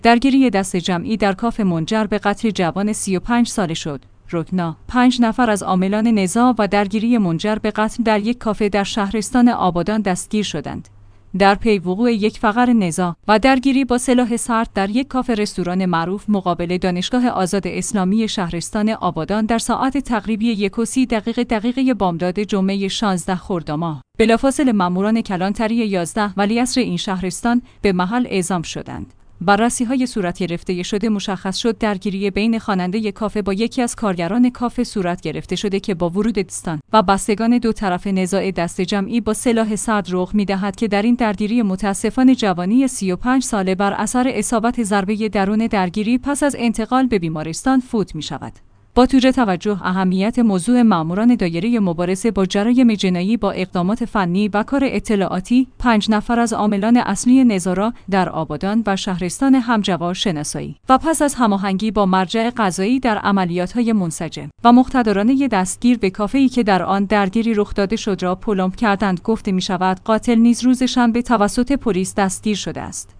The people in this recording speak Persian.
درگیری دست جمعی در کافه منجر به قتل جوان 35 ساله شد. رکنا 5 نفر از عاملان نزاع و درگیری منجر به قتل در یک کافه در شهرستان آبادان دستگیر شدند. در پی وقوع یک فقر نزاع و درگیری با سلاح سرد در یک کافه رستوران معروف مقابل دانشگاه آزاد اسلامی شهرستان آبادان در ساعت تقریبی 1:30 بامداد جمعه 16 خرداد ماه، بلافاصله ماموران کلانتری 11 ولیعصر این شهرستان به محل اعزام شدند. بررسی‌های صورت گرفته شده مشخص شد درگیری بین خواننده کافه با یکی از کارگران کافه صورت گرفته شده که با ورود دوستان و بستگان دو طرف نزاع دست جمعی با سلاح سرد رخ می‌دهد که در این درگیری متأسفانه جوانی 35 ساله بر اثر اصابت ضربه درون درگیری پس از انتقال به بیمارستان فوت می‌شود. با توجه اهمیت موضوع ماموران دایره مبارزه با جرایم جنایی با اقدامات فنی و کار اطلاعاتی 5 نفر از عاملان اصلی نزاع را در آبادان و شهرستان همجوار شناسایی و پس از هماهنگی با مرجع قضایی در عملیات‌های منسجم و مقتدرانه دستگیر به کافه‌ای که در آن درگیری رخ داده شد را پلمب کردند. گفته می‌شود قاتل نیز روز شنبه توسط پلیس دستگیر شده است.